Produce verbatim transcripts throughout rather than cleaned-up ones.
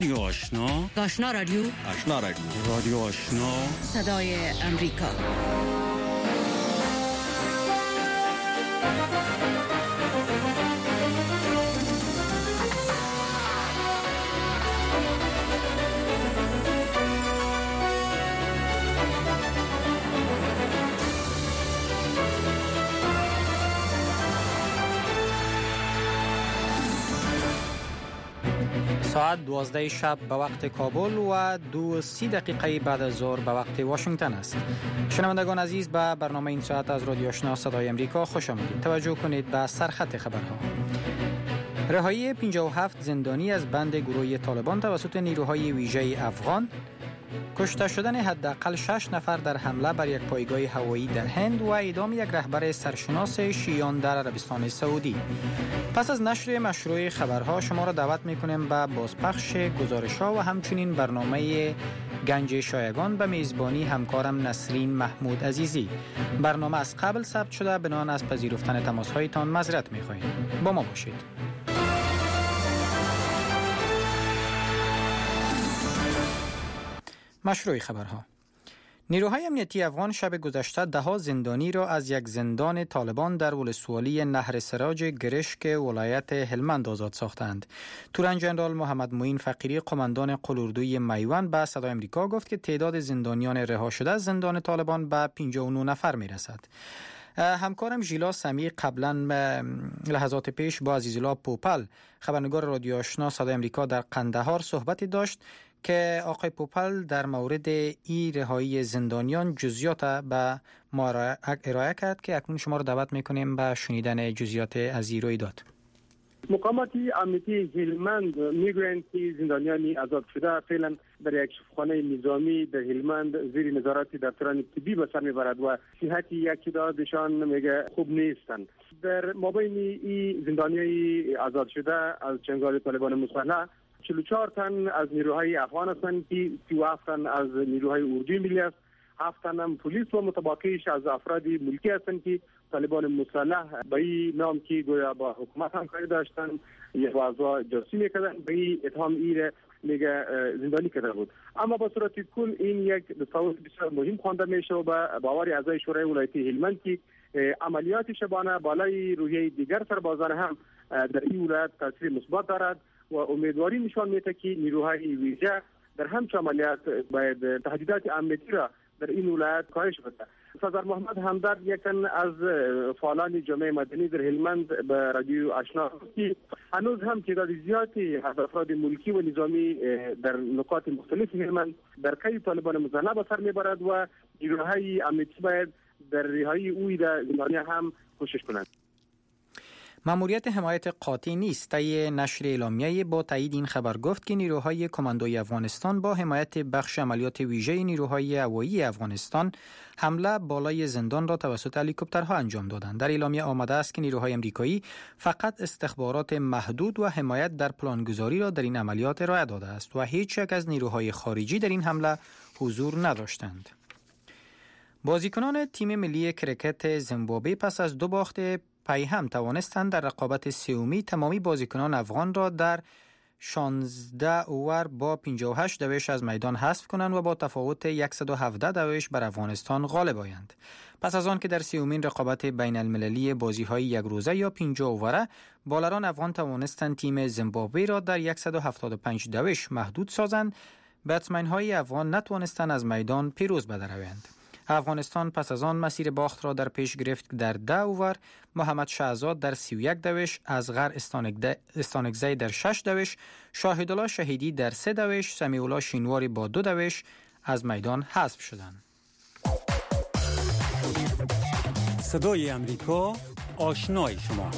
رادیو آشنا آشنا رادیو آشنا رادیو رادیو آشنا صدای امریکا. ساعت دوازده شب به وقت کابل و دو سی دقیقه بعد از ظهر به وقت واشنگتن است. شنوندگان عزیز، به برنامه این ساعت از رادیو آشنا صدای امریکا خوش آمدید. توجه کنید به سرخط خبرها. رهایی پنجاه و هفت زندانی از بند گروه طالبان توسط نیروهای ویژه افغان، کشته شدن حداقل شش نفر در حمله بر یک پایگاه هوایی در هند و اعدام یک رهبر سرشناس شیعیان در عربستان سعودی. پس از نشر مشروع خبرها شما را دعوت می‌کنیم به بازپخش گزارش‌ها و همچنین برنامه گنج شایگان به میزبانی همکارم نسرین محمود عزیزی. برنامه از قبل ثبت شده، بنابراین از پذیرفتن تماس‌هایتان معذرت می‌خواهیم. با ما باشید. مشروع خبرها. نیروهای امنیتی افغان شب گذشته ده ها زندانی را از یک زندان طالبان در ولسوالی نهر سراج گرشک ولایت هلمند آزاد ساختند. تورن جنرال محمد معین فقیری قماندان قلاردوی میوند به صدای امریکا گفت که تعداد زندانیان رها شده از زندان طالبان به پنجاه و نه نفر میرسد. همکارم ژیلا سمی قبلا لحظات پیش با عزیزالله پوپل خبرنگار رادیو آشنا صدای امریکا در قندهار صحبتی داشت که آقای پوپل در مورد ای رهایی زندانیان جزئیات به ما ارائه کرد که اکنون شما را دعوت میکنیم به شنیدن جزئیات از این رویداد. مقامات امنیتی هلمند میگویند که زندانیانی آزاد شده فعلا در یک شفاخانه نظامی در هلمند زیر نظارت دکتران طبی به سر میبرد و صحت یک تعدادشان میگه خوب نیستند. در مابین این زندانیای آزاد شده از چنگال طالبان مسلح چهل و چهار تن از نیروهای افغان هستند که سی و هفت تن از نیروهای اردوی ملی است، هفت تن هم پلیس و متبقیش از افراد ملکی هستند که طالبان مسلح به این نام که گویا با حکومت همکاری داشتند یک واضح جاسوسی میکردن، به این اتهام ایر میگه زندانی کرده بود. اما با صورت کل این یک دستاورد بسیار مهم خوانده میشه و به باور اعضای شورای ولایتی هلمند که عملیات شبانه بالای روحیه دیگر سربازان هم در این ولایت تاثیر مثبت دارد و امیدواری نشان میده که نیروهای ویژه در همچه عملیات باید تهدیدات امنیتی را در این ولایت کاهش بده. صدر محمد همدرد یکن از فعالان جامعه مدنی در هلمند به رادیو آشنا که هنوز هم تعداد زیادی از افراد ملکی و نظامی در نقاط مختلف هلمند در قید طالبان مسلح به سر میبرد و نیروهای امنیتی باید در رهایی اوی در زندانی هم کوشش کنند. ماموریت حمایت قاطع نیست. طی نشر اعلامیه با تایید این خبر گفت که نیروهای کماندوی افغانستان با حمایت بخش عملیات ویژه نیروهای هوایی افغانستان حمله بالای زندان را توسط هلیکوپترها انجام دادند. در اعلامیه آمده است که نیروهای آمریکایی فقط استخبارات محدود و حمایت در پلانگذاری را در این عملیات ارائه داده است و هیچ یک از نیروهای خارجی در این حمله حضور نداشتند. بازیکنان تیم ملی کرکت زیمبابوه پس از دو باخت پی هم توانستند در رقابت سومی تمامی بازیکنان افغان را در شانزده اوور با پنجاه و هشت دویش از میدان حذف کنند و با تفاوت صد و هفده دویش بر افغانستان غالب آیند. پس از آن که در سومین رقابت بین المللی بازی‌های یک روزه یا پنجاه اووره بالران افغان توانستند تیم زیمبابوه را در صد و هفتاد و پنج دویش محدود سازند، بتسمن‌های افغان نتوانستند از میدان پیروز بدروند. افغانستان پس از آن مسیر باخت را در پیش گرفت که در ده اوور محمد شهزاد در سی و یک دویش، اصغر استانکزی در شش دویش، شاهدالله شهیدی در سه دویش، سمیعالله شینواری با دو دویش از میدان حذف شدند. صدای امریکا، آشنای شما.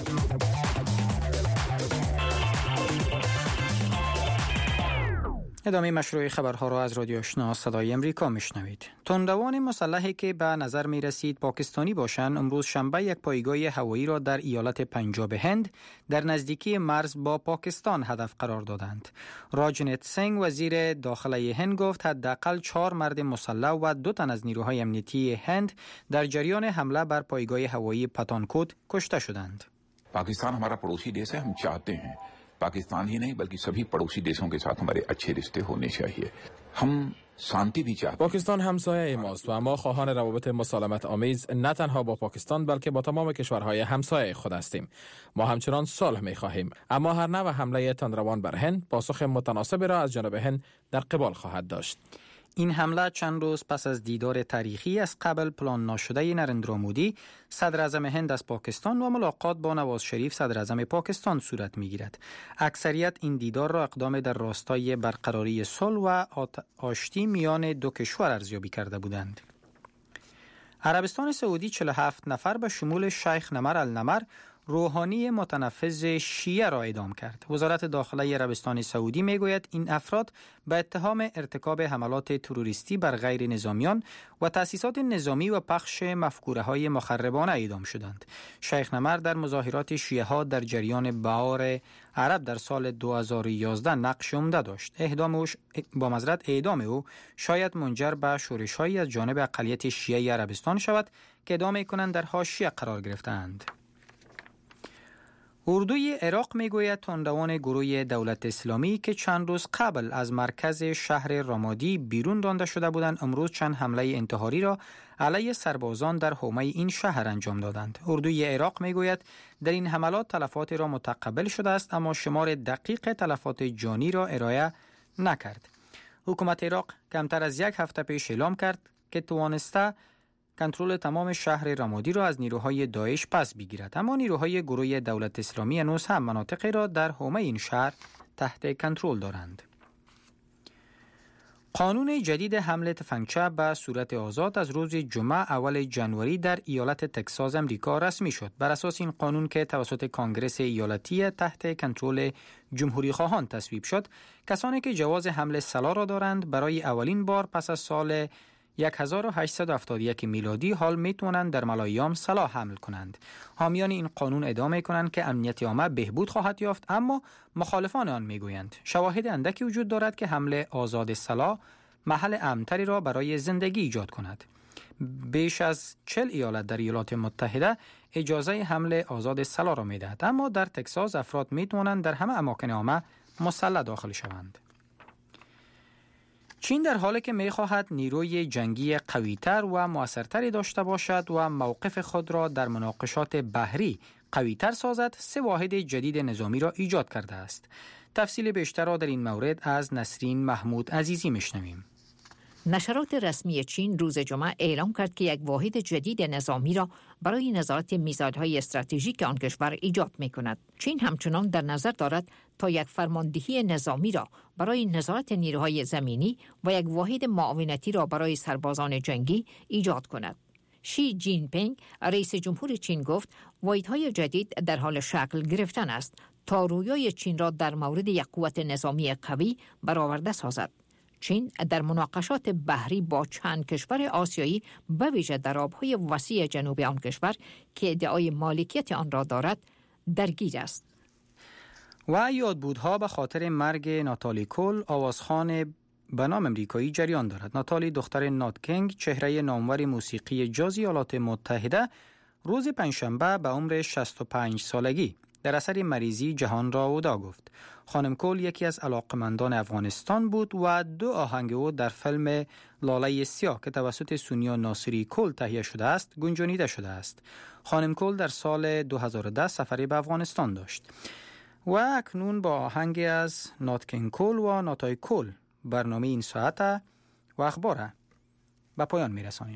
ادامه مشروع خبرها را از رادیو آشنا صدای امریکا میشنوید. تندروان مسلحی که به نظر می رسید پاکستانی باشند امروز شنبه یک پایگاه هوایی را در ایالت پنجاب هند در نزدیکی مرز با پاکستان هدف قرار دادند. راجنت سنگ وزیر داخله هند گفت حداقل چهار مرد مسلح و دو تن از نیروهای امنیتی هند در جریان حمله بر پایگاه هوایی پتانکوت کشته شدند. پاکستان हमारा पड़ोसी देश है, हम चाहते हैं पाकिस्तान ही नहीं बल्कि सभी पड़ोसी देशों के साथ हमारे अच्छे रिश्ते होने चाहिए. हम شانتی بھی چاہتے. پاکستان همسایه ماست و ما خواهان روابط مسالمت آمیز نه تنها با پاکستان بلکه با تمام کشورهای همسایه خود هستیم. ما همچنان صلح می‌خواهیم، اما هر نوع حمله تندروان بر هند پاسخ متناسب را از جانب هند در قبال خواهد داشت. این حمله چند روز پس از دیدار تاریخی از قبل پلان ناشده نریندرا مودی صدر اعظم هند از پاکستان و ملاقات با نواز شریف صدر اعظم پاکستان صورت می‌گیرد. اکثریت این دیدار را اقدام در راستای برقراری صلح و آشتی میان دو کشور ارزیابی کرده بودند. عربستان سعودی چهل و هفت نفر به شمول شیخ نمر النمر روحانی متنفذ شیعه را اعدام کرد. وزارت داخله عربستان سعودی میگوید این افراد به اتهام ارتکاب حملات تروریستی بر غیر نظامیان و تأسیسات نظامی و پخش مفکوره‌های مخربانه اعدام شدند. شیخ نمر در مظاهرات شیعه ها در جریان بهار عرب در سال دو هزار و یازده نقش عمده داشت. اعدام او با معذرت اعدام او شاید منجر به شورش‌هایی از جانب اقلیت شیعه عربستان شود که ادعا می‌کنند در حاشیه قرار گرفته‌اند. اردوی عراق میگوید تندروان گروه دولت اسلامی که چند روز قبل از مرکز شهر رامادی بیرون رانده شده بودند امروز چند حمله انتحاری را علیه سربازان در حومه این شهر انجام دادند. اردوی عراق میگوید در این حملات تلفات را متقبل شده است اما شمار دقیق تلفات جانی را ارائه نکرد. حکومت عراق کمتر از یک هفته پیش اعلام کرد که توانسته کنترل تمام شهر رامادی را از نیروهای داعش پس بگیرد، اما نیروهای گروه دولت اسلامی هنوز هم مناطقی را در حومه این شهر تحت کنترل دارند. قانون جدید حمل تفنگچه به صورت آزاد از روز جمعه اول جنوری در ایالت تگزاس امریکا رسمی شد. بر اساس این قانون که توسط کانگرس ایالتی تحت کنترل جمهوری خواهان تصویب شد، کسانی که جواز حمل سلاح را دارند برای اولین بار پس از سال هزار و هشتصد و هفتاد و یک میلادی حال میتوانند در ملایام سلاح حمل کنند. حامیان این قانون ادعا میکنند که امنیت عامه بهبود خواهد یافت، اما مخالفان آن میگویند شواهد اندکی وجود دارد که حمل آزاد سلاح محل امن‌تری را برای زندگی ایجاد کند. بیش از چهل ایالت در ایالات متحده اجازه حمل آزاد سلاح را میدهد، اما در تگزاس افراد میتوانند در همه اماکن عامه مسلح داخل شوند. چین در حالی که می‌خواهد نیروی جنگی قوی‌تر و مؤثرتری داشته باشد و موقف خود را در مناقشات بحری قوی‌تر سازد، سه واحد جدید نظامی را ایجاد کرده است. تفصیل بیشتر را در این مورد از نسرین محمود عزیزی میشنویم. نشرات رسمی چین روز جمعه اعلام کرد که یک واحد جدید نظامی را برای نظارت میزایل‌های استراتژیک آن کشور ایجاد می‌کند. چین همچنان در نظر دارد تا یک فرماندهی نظامی را برای نظارت نیروهای زمینی و یک واحد معاونتی را برای سربازان جنگی ایجاد کند. شی جین پینگ رئیس جمهور چین گفت واحدهای جدید در حال شکل گرفتن است تا رویای چین را در مورد یک قوت نظامی قوی برآورده سازد. چین در مناقشات بحری با چند کشور آسیایی به ویژه در آبهای وسیع جنوب آن کشور که ادعای مالکیت آن را دارد درگیر است. و یادبودها به خاطر مرگ ناتالی کول، آوازخوان به نام امریکایی جریان دارد. ناتالی دختر نات کینگ، چهره نامور موسیقی جاز ایالات متحده، روز پنجشنبه به عمر شصت و پنج سالگی در اثر مریضی جهان را وداع گفت. خانم کول یکی از علاقمندان افغانستان بود و دو آهنگ او در فیلم لاله سیاه که توسط سونیا ناصری کول تهیه شده است گنجانیده شده است. خانم کول در سال دو هزار و ده سفری به افغانستان داشت. و اکنون با آهنگ از نات کینگ کول و ناتای کول برنامه این ساعت و اخبار به پایان میرسانیم.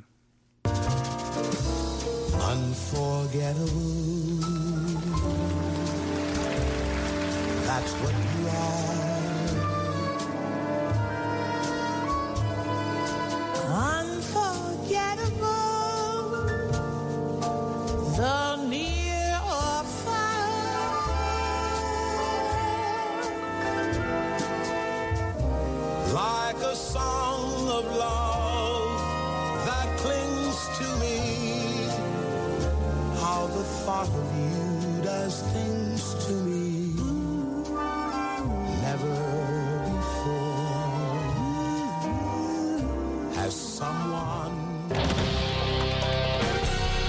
That's what you are. Unforgettable, the near or far. Like a song of love that clings to me. How the thought of you does things to me. Never before has someone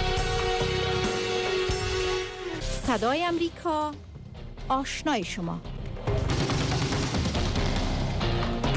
صدای امریکا آشنای شما.